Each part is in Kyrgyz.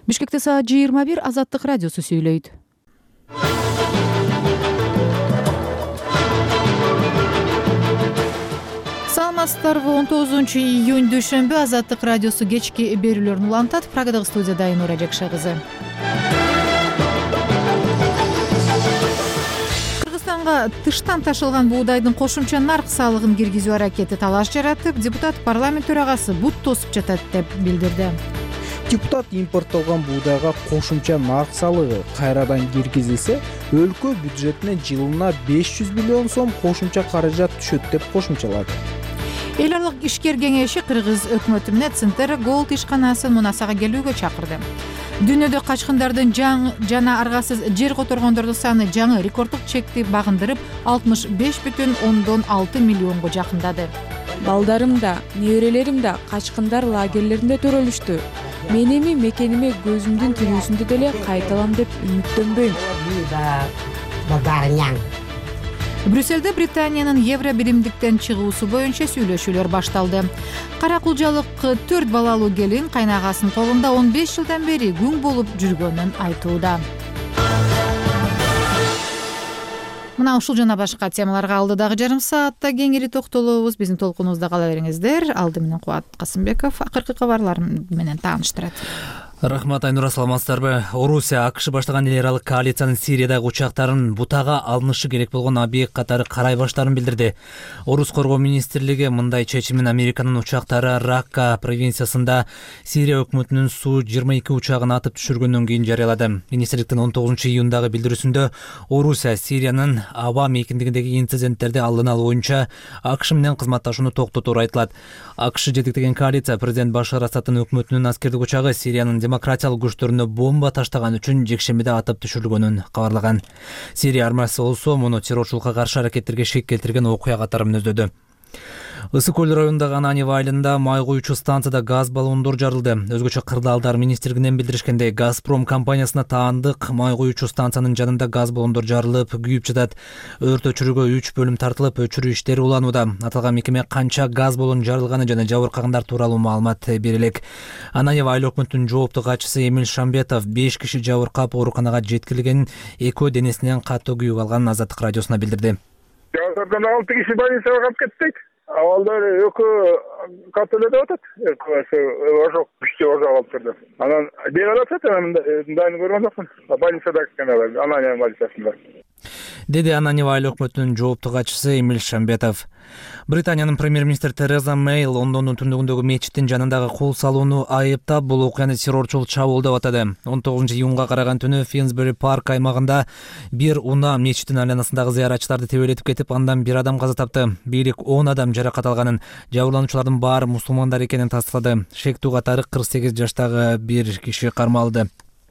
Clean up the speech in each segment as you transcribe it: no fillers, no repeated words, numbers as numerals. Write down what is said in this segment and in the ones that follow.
Бишкекте саат 21 Азаттык радиосу сүйлөйт. Саламатсыздарбы? 19-июнь дүйшөмбү Азаттык радиосу кечки берүүлөрүн улантат. Прагадагы студияда Айнура Жакша кызы. Кыргызстанга тыштан ташылган буудайдын кошумча нарк салыгын киргизүү аракети талаш жаратып, депутат парламент төрагасы бут тосуп жатат деп билдирди. Депутат импорттолгон буудайга кошумча нарк салыгы кайрадан киргизилсе, өлкө бюджетине жылына 500 миллион сом кошумча каражат түшөт деп кошумчалады. Эл аралык ишкер кеңеши Кыргыз өкмөтүнө Центр Голд ишканасын Мунасага келүүгө чакырды. Дүйнөдө качкындардын жана аргасыз жер которгондордун саны жаңы рекорддук чекти багындырып 65,6 миллионго жакындады. Балдарым да, неберелерим да качкындар лагерлеринде төрөлүштү. Мен эми мекениме көзүмдүн тирүүсүндө деле кайталам деп үмүттөнбөйм. Брюссельде Британиянын евро биримдиктен чыгуусу боюнча сүйлөшүүлөр башталды. Каракулжалык 4 балалуу келин кайнагасын колунда 15 жылдан бери күң болуп жүргөнүн айтууда. Мына ушул жана башка темаларга алдыдагы жарым саатта кеңири токтолобуз. Биздин толкунубузда кала бериңиздер. Алды менен Кубат Касымбеков акыркы кабарлар менен тааныштырат. Рахмат, Айнура, саламатсыздарбы? Орусия АКШ баштаган эл аралык коалициянын Сириядагы учактарын бутага алынышы керек болгон объект катары карай баштаарын билдирди. Орус коргоо министрлиги мындай чечимин Американын учактары Ракка провинциясында Сирия өкмөтүнүн Су-22 учагын атып түшүргөндөн кийин жарыялады. Министрликтин 19-июндагы билдирүүсүндө Орусия Сириянын аба мейкиндигиндеги инциденттерди алдын алуу боюнча АКШ менен кызматташууну токтотууну айтылат. АКШ жетектеген коалиция президент Башар Асадтын өкмөтүнүн аскердик учагы Сириянын демократиялык күчтөрүнө бомба таштаган үчүн жекшембиде атып түшүрүлгөнүн кабарлаган. Сирия армиясы болсо муну террорчулукка каршы аракеттерге шек келтирген окуя катары мүнөздөдү. Ысык көл районундагы Ананева айылында май куючу станцияда газ баллондор жарылды. Өзгөчө кырдаалдар министрлигинен билдиришкендей, Газпром компаниясына таандык май куючу станциянын жанында газ баллондор жарылып, күйүп жатат. Өрт өчүрүүгө 3 бөлүм тартылып, өчүрүү иштери уланууда. Аталган мекеме канча газ баллон жарылганы жана жабыркагандар тууралуу маалымат бере элек. Ананева айыл өкмөтүнүн жооптуу катчысы Эмиль Шамбетов 5 киши жабыркап ооруканага жеткирилгенин, экөө денесинен катуу күйүк алганын Азаттык радиосуна билдирди. 6 киши больницага калып кетти. Авалдар экөө катөлөдө атат. Ошо күчтүү алып турду. Анан бери атат, дайын көргөн жокмун. Больницада экенелер, Ананева больницасында. Деди Ананева айыл өкмөтүнүн жооптуу катчысы Эмиль Шамбетов. Британиянын премьер-министри Тереза Мэй Лондондун түндүгүндөгү мечиттин жанындагы кол салууну айыптап, бул окуяны террорчул чабуул деп атады. 19-июнга караган түнү Финсбери парк аймагында бир унаа мечиттин айланасындагы зыяратчыларды тебелетип кетип, андан бир адам каза тапты. Бийлик 10 адам жаракат алганын, жабырлануучулардын баары мусулмандар экенин тастыктады. Шектүү катары 48 жаштагы бир киши кармалды.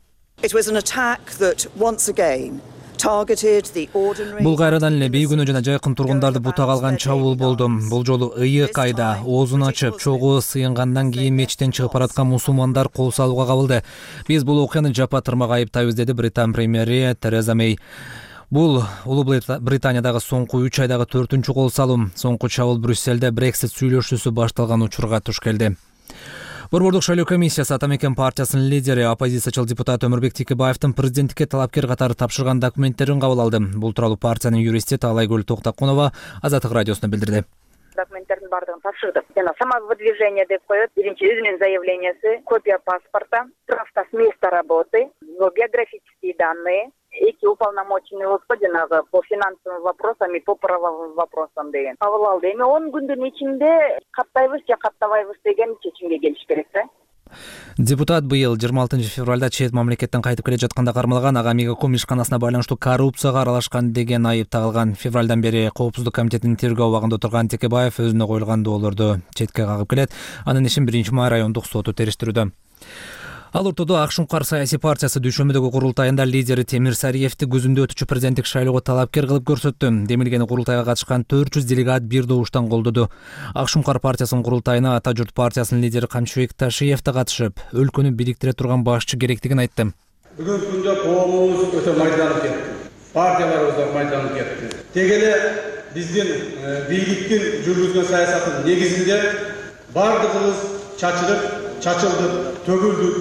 Бул кайрадан эле бейгүнөө жана жайкын тургундарды бутага алган чабуул болду. Бул жолу ыйык айда оозун ачып, чогуу сыйынгандан кийин мечиттен чыгып бараткан мусулмандар кол салууга кабылды. Биз бул окуяны жапа-тырмак айыптайбыз, деди Британ премьери Тереза Мэй. Бул Улуу Британиядагы соңку 3 айдагы 4-чү кол салуу. Соңку чабуул Брюссельде Брексит сүйлөшүүсү башталган учурга туш келди. Борбордук шайлоо комиссиясы Атамекен партиясынын лидери, оппозициячыл депутат Өмүрбек Текебаевдин президенттикке талапкер катары тапшырган документтерин кабыл алды. Бул тууралуу партиянын юристи Таалайгүл Токтокунова Азаттык радиосуна билдирди. Документтердин баардыгын тапшырдык. Жана самовыдвижение деп коет. Биринчи өзүнүн заявлениясы, копия паспорта, справка с места работы, биографические данные, эки уполномоченный господинага по финансовым вопросам и по правовым вопросам деген. Кабыл алды. Эми 10 күндүн ичинде каттайбыз же каттабайбыз деген чечимге келиш керек да. Депутат быйыл 26 февралда чет мамлекеттен кайтып келе жатканда кармалган, ага Мегаком ишканасына байланыштуу коррупцияга аралашкан деген айып тагылган. Февралдан бери Коопсуздук комитетинин тергөө абагында отурган Текебаев өзүнө коюлган доолорду четке кагып келет. Анын ишин 1-май райондук соту териштирүүдө. Ал ортодо Акшумкар саясий партиясы дүйшөмбүдөгү курултайында лидери Темир Сариевди күзүндө өтүүчү президенттик шайлоого талапкер кылып көрсөттү. Демилгени курултайга катышкан 400 делегат бир добуштан колдоду. Акшумкар партиясынын курултайына Ата журт партиясынын лидери Камчыбек Ташиев да катышып, өлкөнү бириктире турган башчы керектигин айтты. Бүгүнкү күндө коомубуз өтө майданып кетти. Партияларыбыз да майданып кетти. Тег эле биздин бийликтин жүргүзгөн саясаттын негизинде бардыгыбыз чачылып, төгүлдүк.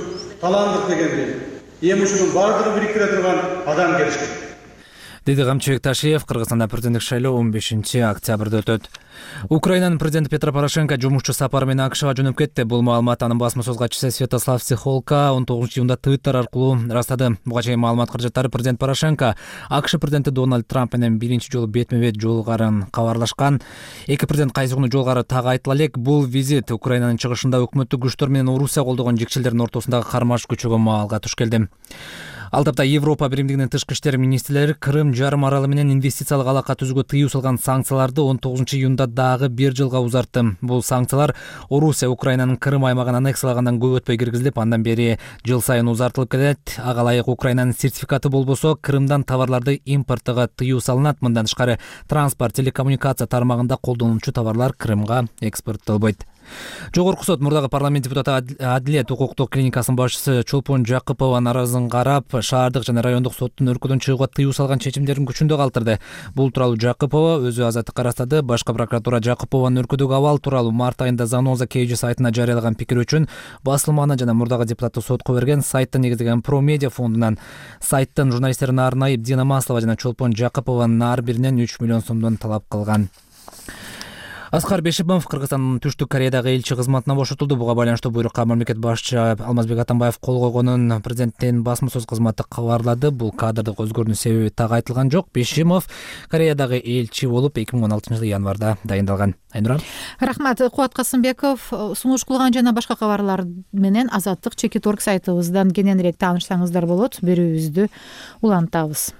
таландык дегенди эми ушунун баардыгын бириктире турган адам келиш керек. Деди Камчыбек Ташиев. Кыргызстанда президенттик шайлоо 15 октябрда өтөт. Украинанын президенти Петро Порошенко жумушчу сапары менен АКШга жөнөп кетти. Бул маалымат анын басма сөз катчысы Святослав Сихолко 19-июнда Твиттер аркылуу ырастады. Буга чейин маалымат каражаттары президент Порошенко АКШ президенти Дональд Трамп менен биринчи жолу бетме-бет жолугарын кабарлашкан. Эки президент кайсы күнү жолугары так айтыла элек. Бул визит Украинанын чыгышында өкмөттүк күчтөр менен Орусия колдогон жекчелердин ортосундагы кармаш күчөгө маалга туш келди. Ал тапта Европа биримдигинин тышкы иштер министрлери Крым жарым аралы менен инвестициялык алака түзүүгө тыюу салган санкцияларды 19-июнда дагы 1 жылга узартты. Бул санкциялар Орусия Украинанын Крым аймагын аннексиялагандан көп өтпөй киргизилип, андан бери жыл сайын узартылып келет. Ага ылайык Украинанын сертификаты болбосо, Крымдан товарларды импорттоого тыюу салынат. Мындан тышкары транспорт, телекоммуникация тармагында колдонулчу товарлар Крымга экспорттолбойт. Жогорку сот мурдагы парламент депутаты Адилет укуктук клиникасынын башчысы Чолпон Жакыпованын арызын карап, шаардык жана райондук соттун өлкөдөн чыгууга тыюу салган чечимдерин күчүндө калтырды. Бул тууралуу Жакыпова өзү азаттыкка ырастады. Башкы прокуратура Жакыпованын өлкөдөгү абал тууралуу март айында Заноза KG сайтына жарыялаган пикир үчүн басылманы жана мурдагы депутатты сотко берген. Сайтты негиздеген Промедиа фондунан сайттын журналисттерине арнайып Дина Маслова жана Чолпон Жакыпованын ар биринен 3 миллион сомдон талап кылган. Аскар Бешипов Кыргызстандын Түштүк Кореядагы элчи кызматынан бошотулду. Буга байланыштуу буйрукка мамлекет башчы Алмазбек Атамбаев кол койгонун президенттин басма сөз кызматы кабарлады. Бул кадрдык өзгөрүүнүн себеби так айтылган жок. Бешимов Кореядагы элчи болуп 2016 январда дайындалган. Айнура. Рахмат. Кубат Касымбеков сунуш кылган жана башка кабарлар менен Азаттык Чекиторг сайтыбыздан кененирээк таанышсаңыздар болот. Берүүбүздү улантабыз.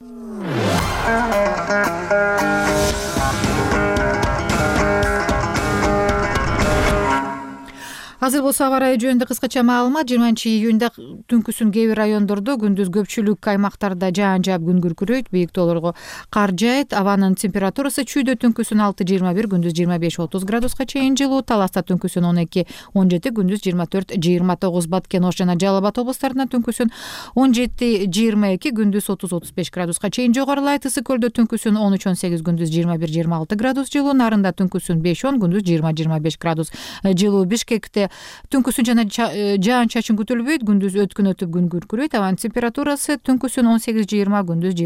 Азыр болсо аба ырайы жөнүндө кыскача маалымат. 20-июнда түнкүсүн кээ бир райондордо, күндүз көпчүлүк аймактарда жаан-жаап күн күркүрөйт, бийик тоолорго кар жаайт. Абанын температурасы чүйдө түнкүсүн 6-21, күндүз 25-30 градуска чейин жылуу. Таласта түнкүсүн 12-17, күндүз 24-29. Баткен, Ош жана Жалал Абад областарында түнкүсүн 17-22, күндүз 30-35 градуска чейин жогорулайт. Ысык көлдө түнкүсүн 13-18, күндүз 21-26 градус жылуу. Нарында түнкүсүн 5-10, күндүз 20-25 градус жылуу. Бишкекте түнкүсүн жана жаан чачын күтүлбөйт, күндүз өткүн өтүп күн күркүрөйт. Абанын температурасы түнкүсүн 18-20, күндүз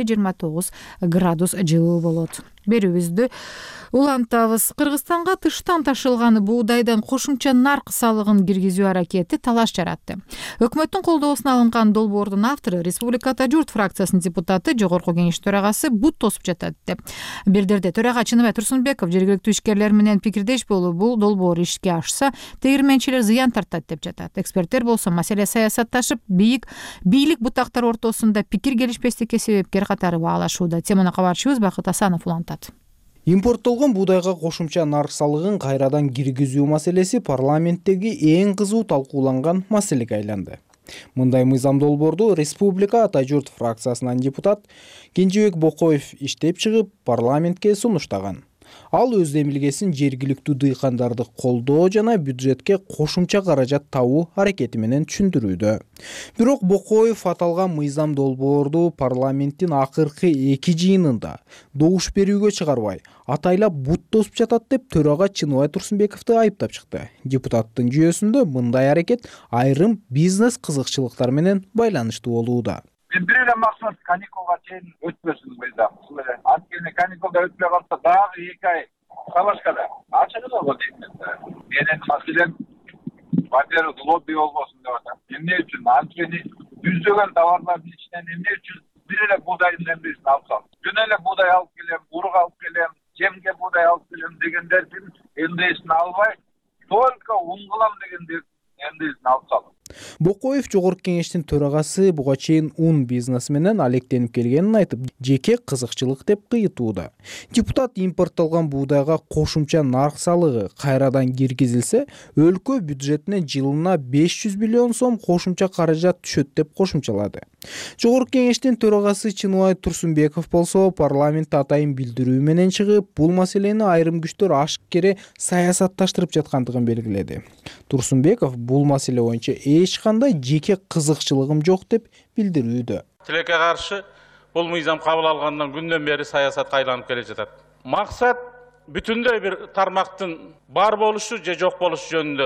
27-29 градус жылуу болот. Берүүбүздү улантабыз. Кыргызстанга тыштан ташылган буудайдан кошумча нарк салыгын киргизүү аракети талаш жаратты. Өкмөттүн колдоосуна алынган долбоордун автору Республикада журт фракциясынын депутаты, Жогорку Кеңеш төрагасы бут тосуп жатат деп билдирди. Төрага Чыныбай Турсунбеков жергиликтүү ишкерлер менен пикирдеш болуп, бул долбоор ишке ашса, тегирменчилер зыян тартат деп жатат. Эксперттер болсо маселе саясатташып, бийлик бутактар ортосунда пикир келишпестикке себепкер катары баалашууда. Теманы кабарчыбыз Бакыт Асанов улантат. Импорттолгон буудайга кошумча нарк салыгын кайрадан киргизүү маселеси парламенттеги эң кызуу талкууланган маселеге айланды. Мындай мыйзам долбоорду Республика Ата журт фракциясынан депутат Кенжебек Бокоев иштеп чыгып, парламентке сунуштаган. Ал өз демилгесин жергиликтүү дыйкандарды колдоо жана бюджетке кошумча каражат табуу аракети менен түшүндүрүүдө. Бирок Бокоев аталган мыйзам долбоорду парламенттин акыркы 2 жыйынында добуш берүүгө чыгарбай, атайлап бут тосуп жатат деп төрага Чыныбай Турсунбековду айыптап чыкты. Депутаттын жүйөсүндө мындай аракет айрым бизнес кызыкчылыктар менен байланыштуу болууда. Мен бир эле максат каникулга чейин өтпөсүн мыйзам. Анткени каникулда өтпөй калса дагы 2 ай салашкада ачыгы болот дейм. Менин маселем во-первых лобби болбосун деп атам. Эмне үчүн? Анткени жүздөгөн товарлардын ичинен эмне үчүн бир эле буудайдын эмнесин алып сал. Күнү эле буудай алып келем, урук алып келем, жемге буудай алып келем дегендердин эмнесин албай, только ун кылам дегендер эмнесин алып сал. Бокоев Жогорку Кеңештин төрагасы буга чейин ун бизнеси менен алектенип келгенин айтып, жеке кызыкчылык деп кыйытууда. Депутат импорттолгон буудайга кошумча нарк салыгы кайрадан киргизилсе, өлкө бюджетине жылына 500 миллион сом кошумча каражат түшөт деп кошумчалады. Жогорку Кеңештин төрагасы Чыныбай Турсунбеков болсо парламентте атайын билдирүү менен чыгып, бул маселени айрым күчтөр ашыккере саясатташтырып жаткандыгын белгиледи. Турсунбеков бул маселе боюнча эч кандай жеке кызыкчылыгым жок деп билдирүүдө. Тилекке каршы бул мыйзам кабыл алгандан күндөн бери саясатка айланып келе жатат. Максат бүтүндөй бир тармактын бар болушу же жок болушу жөнүндө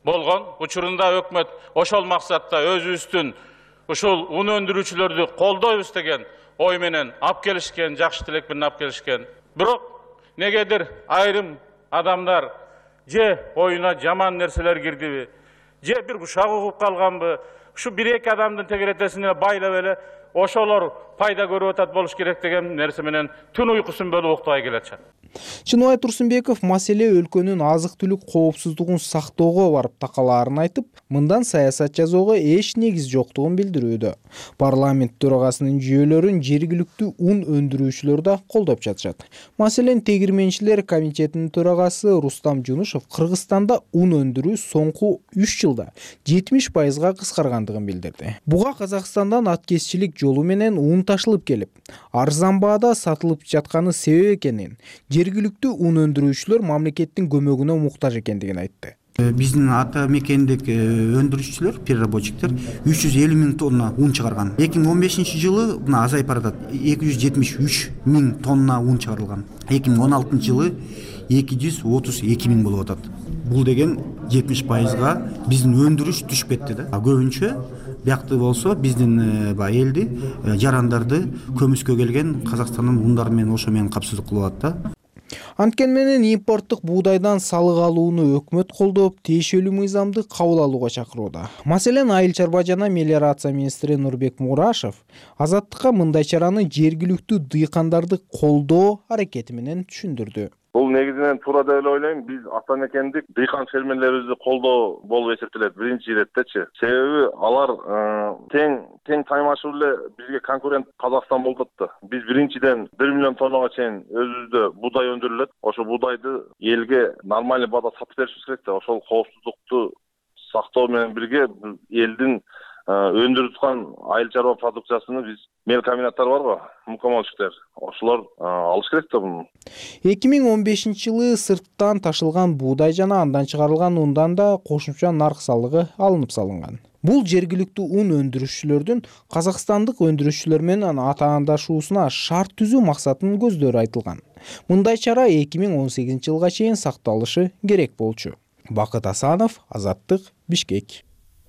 болгон. Учурунда өкмөт ошол максатта өзүбүздүн ушул un өндүрүүчүлөрдү колдойбуз деген ой менен алып келишкен, жакшы тилек менен алып келишкен. Бирок негедир айрым адамдар же оюна жаман нерселер кирдиби, же бир ушак угуп калганбы, ушу 1-2 адамдын тегеретесине байлап эле ошолор пайда көрүп атат болуш керек деген нерсе менен түн уйкусун бөлүп уктабай келатышат. Чыныбай Турсунбеков маселе өлкөнүн азык түлүк коопсуздугун сактоого барып такалаарын айтып, мындан саясат жасоого эч негиз жоктугун билдирүүдө. Парламент төрагасынын жүйөлөрүн жергиликтүү un өндүрүүчүлөр да колдоп жатышат. Маселен, тегирменчилер комитетинин төрагасы Рустам Жунушев Кыргызстанда un өндүрүү соңку 3 жылда 70%га кыскаргандыгын билдирди. Буга Казакстандан аткезчилик жолу менен un ташылып келип, арзан баада сатылып жатканы себеп экенин, жергиликтүү un өндүрүүчүлөр мамлекеттин көмөгүнө муктаж экендигин айтты. Биздин ата мекендик өндүрүүчүлөр, переработчиктер 350 000 тонна un чыгарган. 2015 жылы мына азайып баратат. 273 000 тонна un чыгарылган. 2016 жылы 232 000 болуп атат. Бул деген 70%га биздин өндүрүш түшүп кетти да. Көбүнчө бияқты болсо биздин элди, жарандарды көмүскө келген Казакстандын ундары менен ошо менен капсыздык кылып атат да. Анткени менен импорттук буудайдан салык алууну өкмөт колдоп, тиешелүү мыйзамды кабыл алууга чакырууда. Маселен, Айыл чарба жана мелиорация министри Нурбек Мурашев Азаттыкка мындай чараны жергиликтүү дыйкандарды колдоо аракети менен түшүндүрдү. Бул негизинен туура деп ойлойм. Биз ата мекендик дыйкан фермерлерибизди колдоо болуп эсептелет биринчи иретечи. Себеби алар тең таймашуу эле бизге конкурент Казакстан болуп атты. Биз биринчиден 1 миллион тоннага чейин өзүбүздө буудай өндүрүлөт. Ошо буудайды элге нормальный баада сатып беришибиз керек да. Ошол коопсуздукту сактоо менен бирге элдин өндүрүп аткан айыл чарба продукциясыны биз мелкомбинаттар барго, мукомолчиктер, ошолор алыш керек да буну. 2015 жылы сырттан ташылган буудай жана андан чыгарылган ундан да кошумча нарк салыгы алынып салынган. Бул жергиликтүү un өндүрүүчүлөрдүн казакстандык өндүрүүчүлөр менен атаандашуусуна шарт түзүү максатынын көздөрү айтылган. Мындай чара 2018 жылга чейин сакталышы керек болчу. Бакыт Асанов, Азаттык, Бишкек.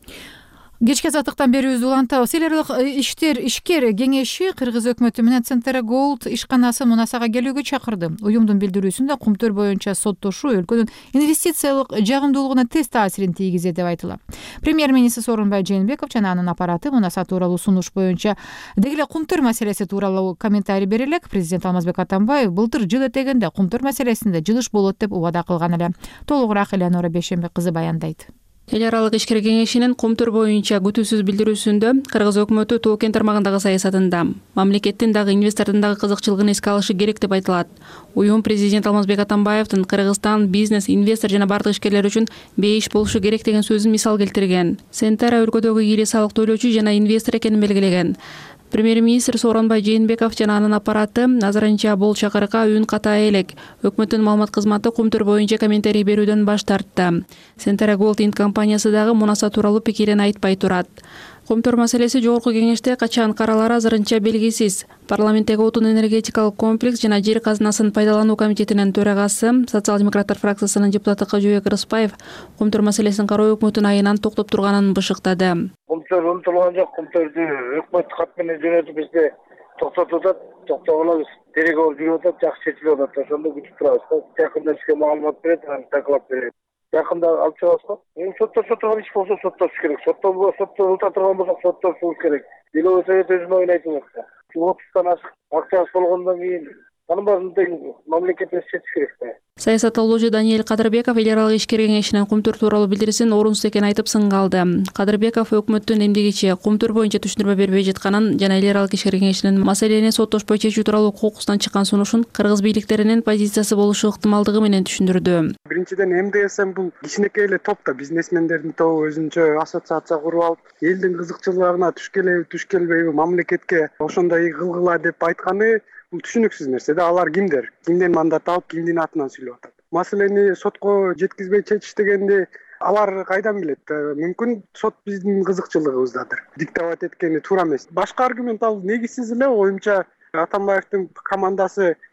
Кечки азаттыктан берүүбүздү улантабыз. Эл аралык ишкер кеңеши Кыргыз өкмөтү менен Центра Gold ишканасы мунасага келүүгө чакырды. Уюмдун билдирүүсүндө кумтөр боюнча соттошуу өлкөнүн инвестициялык жагымдуулугуна терс таасирин тийгизет деп айтылат. Премьер-министр Сооронбай Жээнбеков жана анын аппараты мунаса тууралуу сунуш боюнча деги кумтөр маселеси тууралуу комментарий бере элек. Президент Алмазбек Атамбаев былтыр жыл этегинде кумтөр маселесинде жылыш болот деп убада кылган эле. Толугураак Элеонора Бейшенбек кызы баяндайт. Эл аралык ишкер кеңешинин кумтөр боюнча күтүүсүз билдирүүсүндө Кыргыз өкмөтү Тоо Кен тармагындагы саясатында мамлекеттин дагы инвестордун дагы кызыкчылыгын эске алышы керек деп айтылат. Уюм президент Алмазбек Атамбаевдин Кыргызстан бизнес, инвестор жана бардык ишкерлер үчүн бейиш болушу керек деген сөзүн мисал келтирген. Сентара өлкөдөгү ийгилик салык төлөөчү жана инвестор экенин белгилеген. Премьер-министр Сооронбай Жээнбеков жана анын аппараты назарынча бул чакырыкка үн ката элек. Өкмөттүн маалымат кызматы кумтөр боюнча комментарий берүүдөн баш тартты. Центра Gold Inc компаниясы дагы мунаса тууралуу пикирин айтпай турат. Кумтөр маселеси жогорку кеңеште качан каралары азырынча белгисиз. Парламенттеги отун энергетикалык комплекс жана жер казынасын пайдалануу комитетинин төрагасы, социал-демократтар фракциясынын депутаты Кожобек Рыспаев кумтөр маселесин кароо өкмөттүн айынан токтоп турганын бышыктады. Кумтөр унутулган жок, кумтөрдү өкмөт кат менен жөнөтүп бизди токтотуп атат, токтогулабыз. Терге болуп жүрүп атат, жакшы чечилип атат. Ошондо күтүп турабыз. Жакында сизге маалымат берет, анан таклап берет. Жакында алып чыгабыз го. Соттогон иш болсо соттош керек. Соттолута турган болсок соттошубуз керек. Деловой совет өзүнө ойнайтын болсо. 30тан ашык акчасы болгондон кийин анын баарын мамлекет өз чечиш керек. Саясатталуучу Даниэль Кадырбеков эл аралык ишкер кеңешинин кумтөр тууралуу билдирисин орунсуз экенин айтып сынгалды. Кадырбеков өкмөттүн эмдигичи кумтөр боюнча түшүндүрмө бербей жатканын жана эл аралык ишкер кеңешинин маселени соттошпой чечүү тууралуу кокусунан чыккан сунушун кыргыз бийликтеринин позициясы болушу ыктымалдыгы менен түшүндүрдү. Биринчиден МДСМ бул кичинекей эле топ да, бизнесмендердин тобу өзүнчө ассоциация куруп алып, элдин кызыкчылыгына туш келбейби, мамлекетке ошондой кылгыла деп айтканы бул түшүнүксүз нерсе да. Алар кимдер? Кимден мандат алып, кимдин атынан сүйлөп атат? Маселени сотко жеткизбей чечиш дегенди алар кайдан билет? Мүмкүн сот биздин кызыкчылыгыбыздадыр. Диктовать эткени туура эмес. Башка аргумент ал негизсиз эле. Оюмча Атамбаевдин командасы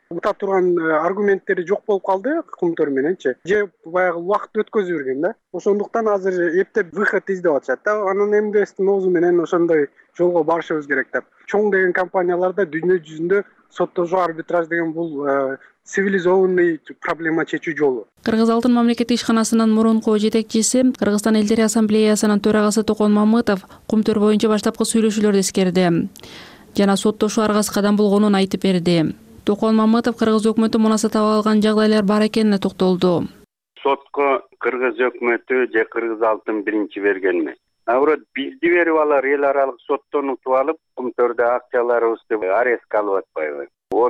ута турган аргументтери жок болуп калды Кумтөр мененчи. Же баягы убакыт өткөзүп берген да. Ошондуктан азыр эптеп выход издеп атышат да. Анын МДСтин оозу менен ошондой жолго барышыбыз керек деп. Чоң деген компанияларда дүйнө жүзүндө соттошуу арбитраж деген бул цивилизованный проблема чечүү жолу. Кыргыз Алтын мамлекеттик ишканасынын мурунку жетекчиси, Кыргызстан элдери ассамблеясынын төрагасы Токон Мамытов Кумтөр боюнча баштапкы сүйлөшүүлөрдү эскерди жана соттошуу аргасыз кадам болгонун айтып берди. Токон Мамытов Кыргыз өкмөтү мунасат таба алган жагдайлар бар экенине токтолду. Сотко Кыргыз өкмөтү же Кыргыз Алтын биринчи берген эмес. Наоборот, бизди берип алар эл аралык соттон утуп алып, Кумтөрдө акцияларыбызды арестке алып атпайбы.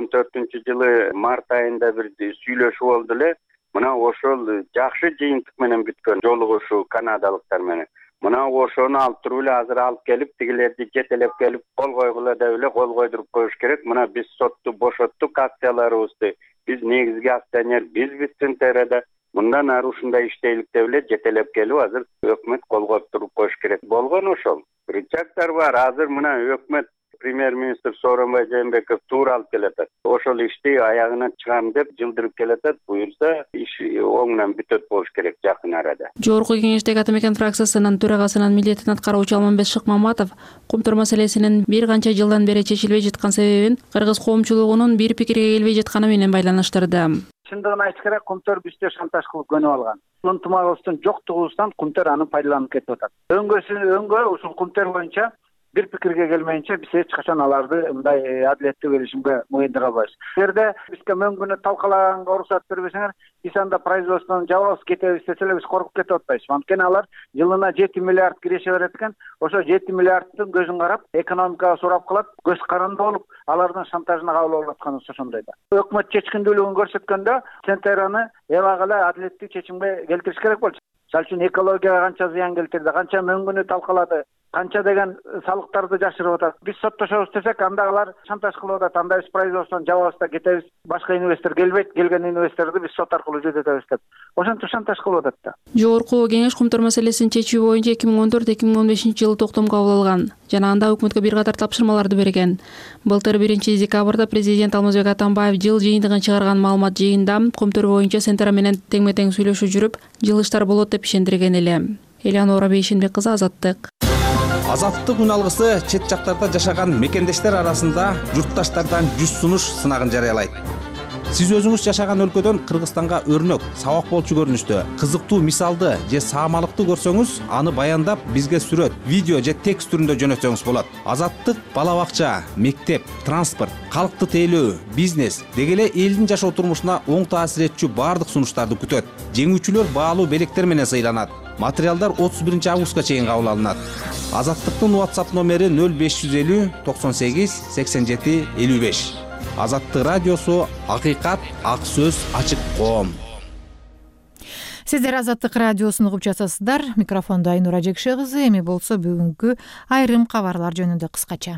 14-жылы март айында бир сүйлөшүү болду эле. Мына ошол жакшы жыйынтык менен бүткөн жолугушуу канадалыктар менен. Мына ошону алып туруп эле азыр алып келип, тигилерди жетелеп келип кол койгула деп эле кол койдуруп коюш керек. Мына биз сотту бошоттук, акцияларыбызды биз негизги акционер бизбиз Центерада. Мындан ары ушундай иштейлик деп эле жетелеп келип азыр өкмөт кол коюп туруп коюш керек. Болгон ошол. Рычагдар бар. Азыр мына өкмөт премьер-министр Сооронбай Жээнбеков туура алып келатат. Ошол ишти аягына чыгам деп жылдырып келатат. Буюрса иш оңунан бүтөт болуш керек жакын арада. Жогорку кеңештеги Атамекен фракциясынын төрагасынын милдетин аткаруучу Алмамбет Шыкмаматов Кумтөр маселесинин бир канча жылдан бери чечилбей жаткан себебин кыргыз коомчулугунун бир пикирге келбей жатканы менен байланыштырды. Чындыгын айтыш керек, Кумтөр бизди шантаж кылып көнүп алган. Ынтымагыбыздын жоктугубуздан Кумтөр аны пайдаланып кетип атат. Өңгө ушул Кумтөр боюнча бир пикирге келмейинче биз эч качан аларды мындай адилеттүү келишимге мойындыра албайбыз. Эгерде бизге мөңгүнү талкалаганга уруксат бербесеңер, биз анда производствону жабабыз кетебиз десе эле биз коркуп кетип атпайбыз. Анткени алар жылына 7 миллиард киреше берет экен. Ошо 7 миллиардтын көзүн карап, экономикага сурап калат, көз каранды болуп, алардын шантажына кабыл болуп атканы ошондой да. Өкмөт чечкиндүүлүгүн көрсөткөндө Центераны эбак эле адилеттүү чечимге келтириш керек болчу. Мисалы үчүн экологияга канча зыян келтирди, канча мөңгүнү талкалады, канча деген салыктарды жашырып атат. Биз соттошобуз десек, андагылар шантаж кылып атат. Анда биз производствону жабабыз да кетебиз. Башка инвестор келбейт, келген инвесторду биз сот аркылуу жүзөтөбүз деп. Ошентип шантаж кылып атат да. Жогорку кеңеш Кумтөр маселесин чечүү боюнча 2014-2015 жылы токтом кабыл алган жана анда өкмөткө бир катар тапшырмаларды берген. Былтыр 1-декабрда президент Алмазбек Атамбаев жыл жыйынтыгын чыгарган маалымат жыйында Кумтөр боюнча Центра менен теңме-тең сүйлөшүү жүрүп, жылыштар болот деп ишендирген эле. Элеонора Бейшенбек кызы, Азаттык. Азаттык үн алгысы чет жактарда жашаган мекендештер арасында журтташтардан жүз сунуш сынагын жарыялайт. Сиз өзүңүз жашаган өлкөдөн Кыргызстанга өрнөк, сабак болчу көрүнүштө, кызыктуу мисалды же саамалыкты көрсөңүз, аны баяндап бизге сүрөт, видео же текст түрүндө жөнөтсөңүз болот. Азаттык бала бакча, мектеп, транспорт, калкты тейлөө, бизнес деги эле элдин жашоо турмушуна оң таасир этчү бардык сунуштарды күтөт. Жеңүүчүлөр баалуу белектер менен сыйланат. Материалдар 31-августка чейин кабыл алынат. Азаттыктын WhatsApp номери 0550 98 87 55. Азаттык радиосу, акыйкат, ак сөз, ачык коом. Сиздер Азаттык радиосун угуп жатасыздар. Микрофондо Айнура Жекше кызы. Эми болсо бүгүнкү айрым кабарлар жөнүндө кыскача.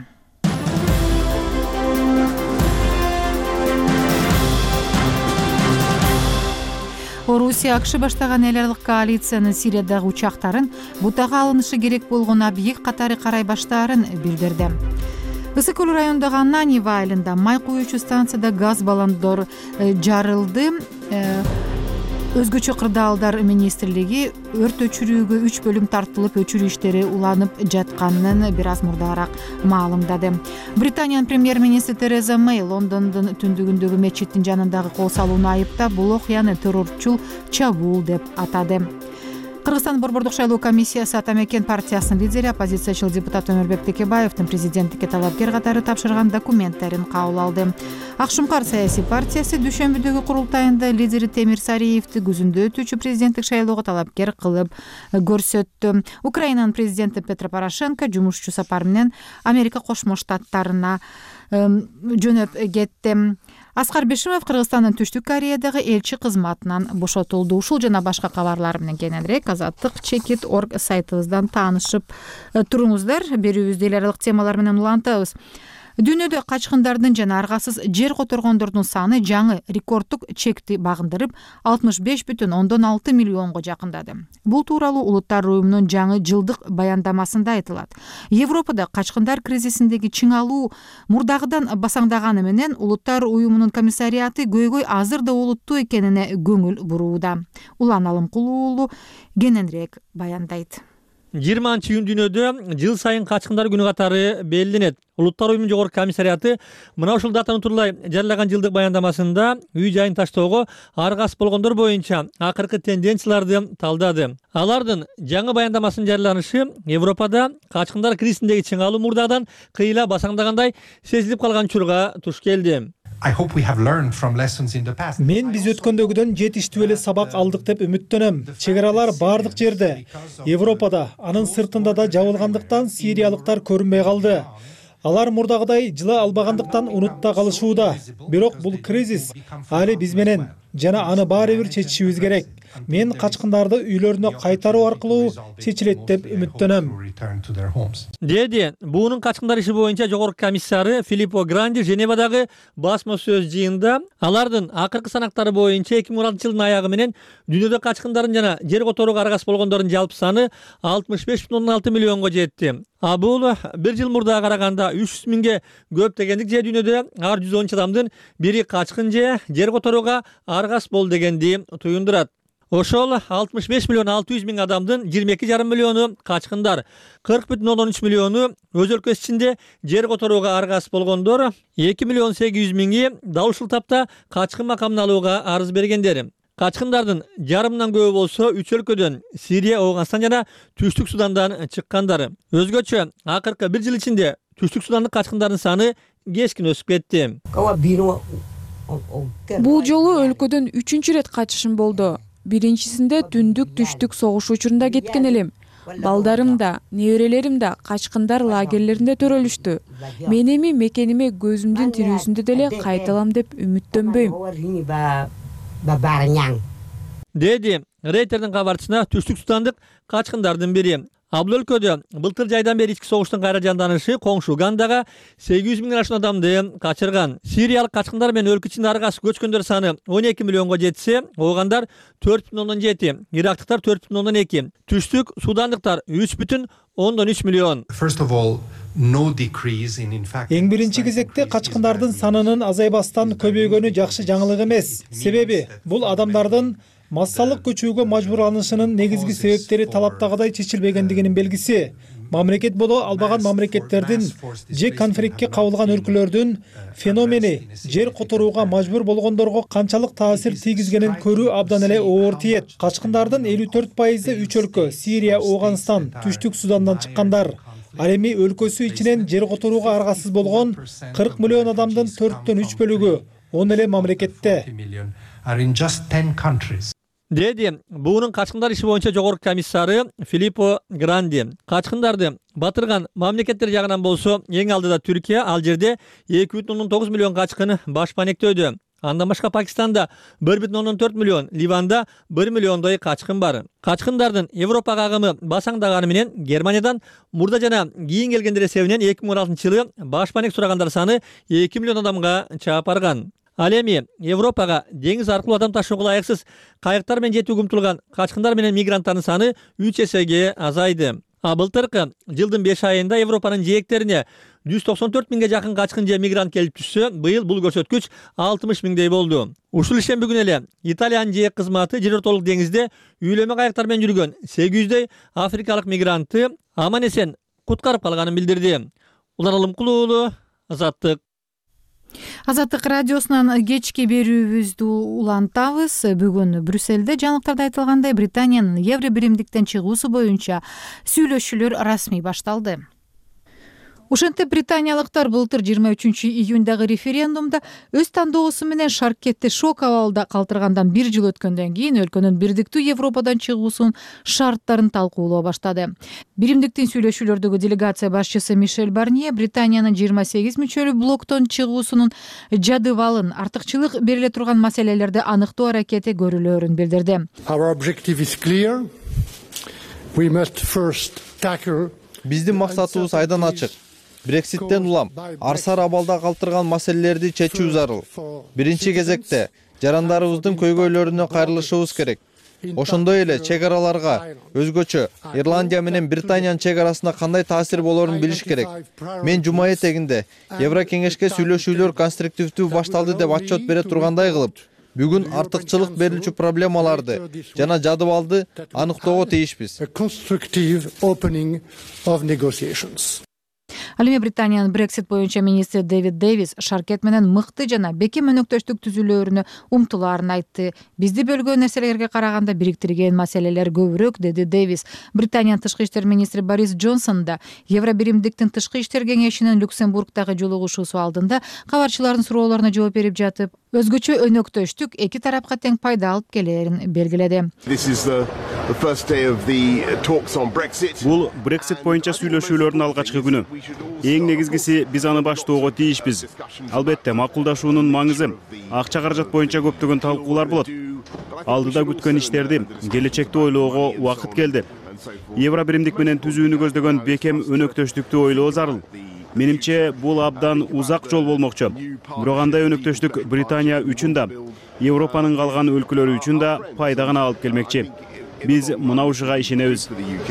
Орусия АКШ баштаган эл аралык коалициянын Сириядагы учактарын бутага алынышы керек болгон объект катары карай баштаарын билдирди. Ысык көл районундагы Ананьево айылында май куюучу станцияда газ баллондор жарылды. Өзгөчө кырдаалдар министрлиги өрт өчүрүүгө 3 бөлүм тартылып, өчүрүү иштери уланып жатканын бир аз мурдараак маалымдады. Британиянын премьер-министри Тереза Мэй Лондондун түндүгүндөгү мечиттин жанындагы кол салууну айыптап, бул окуяны террорчул чабуул деп атады. Кыргызстан борбордук шайлоо комиссиясы Атамекен партиясынын лидери, оппозициячыл депутат Өмүрбек Текебаевдин президенттикке талапкер катары тапшырган документтерин кабыл алды. Акшумкар саясий партиясы дүйшөмбүдөгү курултайында лидери Темир Сариевди күзүндө өтүүчү президенттик шайлоого талапкер кылып көрсөттү. Украинанын президенти Петро Порошенко жумушчу сапар менен Америка Кошмо Штаттарына жөнөп кетти. Аскар Бешимов Кыргызстандын Түштүк Кореядагы элчи кызматынан бошотулду. Ушул жана башка кабарлар менен кененирээк Азаттык.org сайтыбыздан таанышып туруңуздар. Берүүбүздү эл аралык темалар менен улантабыз. Дүйнөдө качкындардын жана аргасыз жер которгондордун саны жаңы рекорддук чекти багындырып 65,6 миллионго жакындады. Бул тууралуу Улуттар уюмунун жаңы жылдык баяндамасында айтылат. Европада качкындар кризисиндеги чыңалуу мурдагыдан басаңдаганы менен Улуттар уюмунун комиссариаты көйгөй азыр да олуттуу экенине көңүл бурууда. Улан Алымкулуу уулу кененирээк баяндайт. 20-июнь дүйнөдө жыл сайын качкындар күнү катары белгиленет. Улуттар уюмунун жогорку комиссариаты мына ушул датаны тууралай жарыяган жылдык баяндамасында үй жайын таштоого аргасыз болгондор боюнча акыркы тенденцияларды талдады. Алардын жаңы баяндамасынын жарыяланышы Европада качкындар кризисиндеги чыңалуу мурдагыдан кыйла басаңдагандай сезилип калган учурга туш келди. Мен биз өткөндөгүдөн жетиштүү эле сабак алдык деп үмүттөнөм. Чек аралар бардык жерде, Европада, анын сыртында да жабылгандыктан сириялыктар көрүнбөй калды. Алар мурдагыдай жыла албагандыктан унутта калышууда. Бирок бул кризис али биз менен жана аны баары бир чечишибиз керек. Мен качкындарды үйлөрүнө кайтаруу аркылуу чечилет деп үмүттөнөм. Деди буунун качкындар иши боюнча жогорку комиссары Филиппо Гранди Женевадагы басма сөз жыйында алардын акыркы санактары боюнча 2016 жылдын аягы менен дүйнөдө качкындардын жана жер которууга аргасыз болгондордун жалпы саны 65,6 миллионго жетти. А бул бир жыл мурдага караганда 300 миңге көп дегендик, же дүйнөдө ар 110 адамдын бири качкын же жер которууга аргасыз болду дегенди туюндурат. Ошол 65 миллион 600 миң адамдын 22,5 миллиону качкындар, 40,3 миллиону өз өлкөсү ичинде жер которууга аргасыз болгондор, 2 миллион 800 миңи дал ушул тапта качкын макамын алууга арыз бергендер. Качкындардын жарымынан көбү болсо 3 өлкөдөн Сирия, Ооганстан жана Түштүк Судандан чыккандар. Өзгөчө акыркы бир жыл ичинде Түштүк Судандык качкындардын саны кескин өсүп кетти. Бул жолу өлкөдөн 3-чү рет качышым болду. Биринчисинде түндүк түштүк согуш учурунда кеткен элем. Балдарым да, неберелерим да качкындар лагерлеринде төрөлүштү. Мен эми мекениме көзүмдүн тирүүсүндө деле кайталам деп үмүттөнбөйм. Деди Рейтердин кабарчысына Түштүк Судандык качкындардын бири. Бул өлкөдө былтыр жайдан бери ички согуштун кайра жанданышы коңшу Угандага 800 миңден ашкан адамды качырган. Сириялык качкындар менен өлкө ичинде аргасыз көчкөндөр саны 12 миллионго жетсе, Оогандар 4,7, ирактыктар 4,2, Түштүк Судандыктар 3,3 миллион. Эң биринчи кезекте качкындардын санынын азайбастан көбөйгөнү жакшы жаңылык эмес. Себеби бул адамдардын массалык көчүүгө мажбурланышынын негизги себептери талаптагыдай чечилбегендигинин белгиси. Мамлекет боло албаган мамлекеттердин же конфликтке кабылган өлкөлөрдүн феномени жер которууга мажбур болгондорго канчалык таасир тийгизгенин көрүү абдан эле оор тиет. Качкындардын 54%-ы 3 өлкө — Сирия, Ооганстан, Түштүк Судандан чыккандар. Ал эми өлкөсү ичинен жер которууга аргасыз болгон 40 миллион адамдын 4/3 бөлүгү 10 эле мамлекетте. Деди буунун качкындар иши боюнча жогорку комиссары Филиппо Гранди. Качкындарды батырган мамлекеттер жагынан болсо, эң алдыда Түркия, ал жерде 2,9 миллион качкын баш банектөөдө. Андан башка Пакистанда 1,4 миллион, Ливанда 1 миллиондой качкын бар. Качкындардын Европага агымы басаңдаганы менен Германиядан мурда жана кийин келгендер эсебинен 2016 жылы баш банек сурагандар саны 2 миллион адамга чаап барган. Ал эми Европага деңиз аркылуу адам ташууга ылайыксыз кайыктар менен жетүүгө умтулган качкындар менен мигранттардын саны 3 эсеге азайды. Былтыркы жылдын 5 айында Европанын жээктерине 194 миңге жакын качкын же мигрант келип түшсө, быйыл бул көрсөткүч 60 миңдей болду. Ушул ишемби күнү эле Италиянын жээк кызматы жер ортолук деңизде үйлөмө кайыктар менен жүргөн 800дөй африкалык мигрантты аман эсен куткарып калганын билдирди. Улан Алымкулуу уулу, Азаттык. Азаттык радиосунан кечки берүүбүздү улантабыз. Бүгүн Брюссельде жаңылыктарда айтылгандай Британиянын Евро биримдиктен чыгуусу боюнча сүйлөшүүлөр расмий башталды. Ошентип британиялыктар былтыр 23-июндагы референдумда өз тандоосу менен шаркетти шок абалда калтыргандан бир жыл өткөндөн кийин өлкөнүн бирдиктүү Европадан чыгуусунун шарттарын талкуулоо баштады. Биримдиктин сүйлөшүүлөрдөгү делегация башчысы Мишель Барнье Британиянын 28 мүчөлүү блоктон чыгуусунун жадыбалын, артыкчылык бериле турган маселелерди аныктоо аракети көрүлөөрүн билдирди. Биздин максатыбыз айдан ачык. Брекситтен улам арсар абалда калтырган маселелерди чечүү зарыл. Биринчи кезекте жарандарыбыздын көйгөйлөрүнө кайрылышыбыз керек. Ошондой эле чек араларга өзгөчө Ирландия менен Британиянын чек арасына кандай таасир болорун билиш керек. Мен жума этегинде Еврокеңешке сүйлөшүүлөр конструктивдүү башталды деп отчет бере тургандай кылып, бүгүн артыкчылык берилчү проблемаларды жана жадыбалды аныктоого тийишпиз. Ал эми Британиянын Brexit боюнча министри Дэвид Дэвис шаркет менен мыкты жана бекем өнөктөштүк түзүлөөрүнө умтулаарын айтты. Бизди бөлгөн нерселерге караганда бириктирген маселелер көбүрөөк, деди Дэвис. Британиянын тышкы иштер министри Борис Джонсон да Евробиримдиктин тышкы иштер кеңешинин Люксембургдагы жолугушуусу алдында кабарчылардын суроолоруна жооп берип жатып, өзгөчө өнөктөштүк эки тарапка тең пайда алып келерин белгиледи. Бул Brexit боюнча сүйлөшүүлөрдүн алгачкы күнү. Эң негизгиси биз аны баштоого тийишпиз. Албетте макулдашуунун маңызы. Акча каражат боюнча көптөгөн талкуулар болот. Алдыда күткөн иштерди келечекте ойлоого убакыт келди. Евробиримдик менен түзүүнү көздөгөн бекем өнөктөштүктү ойлоо зарыл. Менимче бул абдан узак жол болмокчу. Бирок андай өнөктөштүк Британия үчүн да, Европанын калган өлкөлөрү үчүн да пайда гана алып келмекчи. Биз мына ушуга ишенебиз.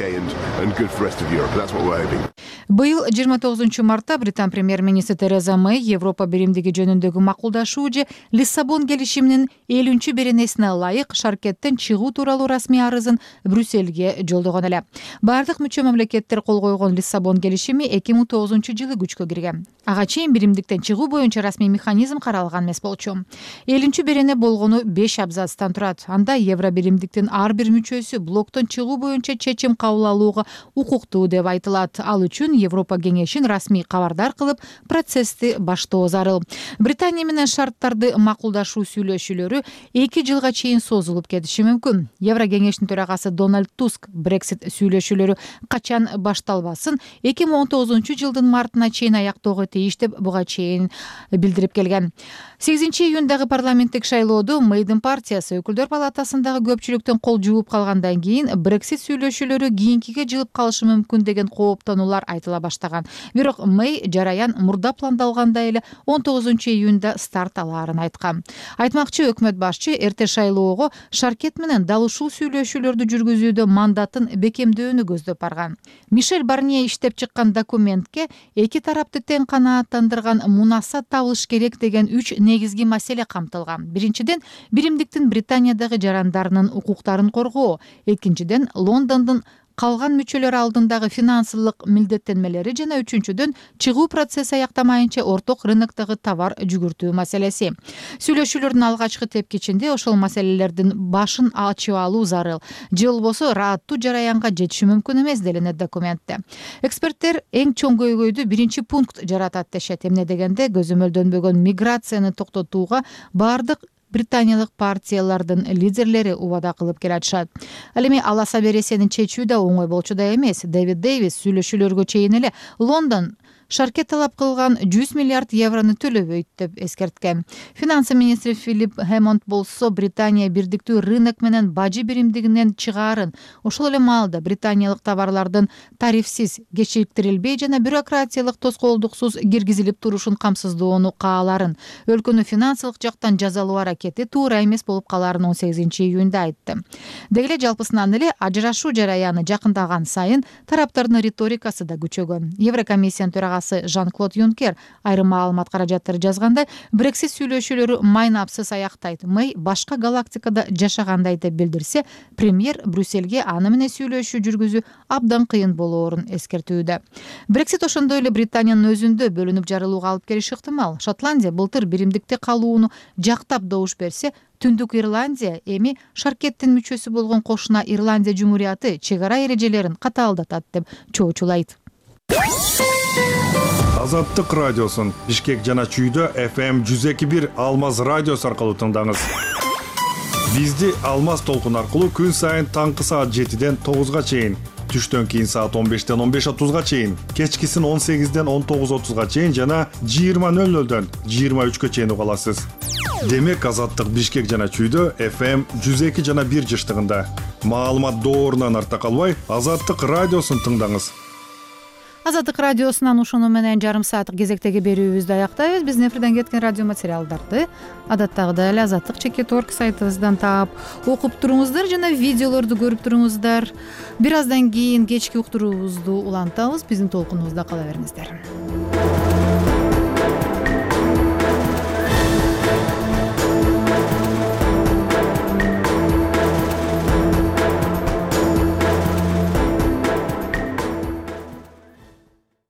Быйыл 29 мартта Британ премьер-министри Тереза Мэй Европа биримдиги жөнүндөгү макулдашуу же Лиссабон келишиминин 50-чү беренесине ылайык шаркеттен чыгуу тууралуу расмий арызын Брюссельге жолдогон эле. Бардык мүчө мамлекеттер кол койгон Лиссабон келишими 2009-жылы күчкө кирген. Ага чейин биримдиктен чыгуу боюнча расмий механизм каралган эмес болчу. 50-чү берене болгону 5 абзацтан турат. Анда Евробиримдиктин ар бир мүчөсү блоктон чыгуу боюнча чечим кабыл алууга укуктуу деп айтылат. Ал үчүн Европа кеңешин расмий кабардар кылып, процессти баштоо зарыл. Британия менен шарттарды макулдашуу сүйлөшүүлөрү 2 жылга чейин созулуп кетиши мүмкүн. Евро кеңештин төрагасы Дональд Туск Brexit сүйлөшүүлөрү качан башталбасын 2019-жылдын мартына чейин аяктоого тийиш деп буга чейин билдирип келген. 8-июндагы парламенттик шайлоодо Мэйдин партиясы өкүлдөр палатасындагы көпчүлүктөн кол жууп калгандан кийин Brexit сүйлөшүүлөрү кийинкиге жылып калышы мүмкүн деген кооптонуулар айтыла баштаган. Бирок Мэй жараян мурда пландалгандай эле 19-июнда старт алаарын айткан. Айтмакчы өкмөт башчы эрте шайлоого шаркет менен дал ушул сүйлөшүүлөрдү жүргүзүүдө мандатын бекемдөөнү көздөп барган. Мишель Барние иштеп чыккан документке эки тарапты тең канааттандырган мунасат табылыш керек деген 3 негизги маселе камтылган. Биринчиден, биримдиктин Британиядагы жарандарынын укуктарын коргоо. Экинчиден, Лондондун калган мүчөлөр алдындагы финансылык милдеттенмелери жана үчүнчүдөн чыгуу процесси аяктамайынча орток рыноктогу товар жүгүртүү маселеси. Сүйлөшүүлөрдүн алгачкы тепкичинде ошол маселелердин башын ачып алуу зарыл. Же болбосо рааттуу жараянга жетиши мүмкүн эмес делинет документте. Эксперттер эң чоң көйгөйдү биринчи пункт жаратат дешет. Эмне дегенде көзөмөлдөнбөгөн миграцияны токтотууга бардык британиялык партиялардын лидерлери убада кылып келатышат. Ал эми аласа бересенин чечүү да оңой болчу да эмес. Дэвид Дэвис сүйлөшүүлөргө чейин эле Лондон шаркет талап кылган 100 миллиард еврону төлөбөйт деп эскерткен. Финансы министри Филипп Хэммонд болсо Британия бирдиктүү рынок менен бажы биримдигинен чыгаарын, ошол эле маалда британиялык товарлардын тарифсиз кечиктирилбей жана бюрократиялык тоскоолдуксуз киргизилип турушун камсыздоону кааларын, өлкөнү финансылык жактан жазалоо аракети туура эмес болуп калаарын 18-июнда айтты. Деги эле жалпысынан эле ажырашуу жараяны жакындаган сайын тараптардын риторикасы да күчөгөн. Еврокомиссиянын төрагасы Жан-Клод Юнкер айрым маалымат каражаттары жазгандай, Brexit сүйлөшүүлөрү майнапсыз аяктайт. Мэй башка галактикада жашагандай деп билдирсе, премьер Брюссельге аны менен сүйлөшүү жүргүзүү абдан кыйын болоорун эскертүүдө. Brexit ошондой эле Британиянын өзүндө бөлүнүп жарылууга алып келиши ыктымал. Шотландия былтыр биримдикте калууну жактап добуш берсе, Түндүк Ирландия эми шаркеттин мүчөсү болгон кошуна Ирландия Жумурияты чек ара эрежелерин катаалдатат деп чоочулайт. Азаттык радиосун Бишкек жана Чүйдө FM 102.1 Алмаз радиосу аркылуу тыңдаңыз. Бизди Алмаз толкун аркылуу күн сайын таңкы саат 7-ден 9-га чейин, түштөн кийин саат 15-ден 15:30-га чейин, кечкисин 18-ден 19:30-га чейин жана 20:00-дөн 23-кө чейин уга аласыз. Демек Азаттык Бишкек жана Чүйдө FM 102 жана 1 жыштыгында. Маалымат доорунан арта калбай, Азаттык радиосун тыңдаңыз. Азаттык радиосунан ушуну менен жарым сааттык кезектеги берүүбүздү аяктайбыз. Биздин эфирден кеткен радио материалдарды адаттагыдай эле азаттык /org сайтыбыздан таап окуп туруңуздар жана видеолорду көрүп туруңуздар. Бир аздан кийин кечки уктуруубузду улантабыз. Биздин толкунубузда кала бериңиздер.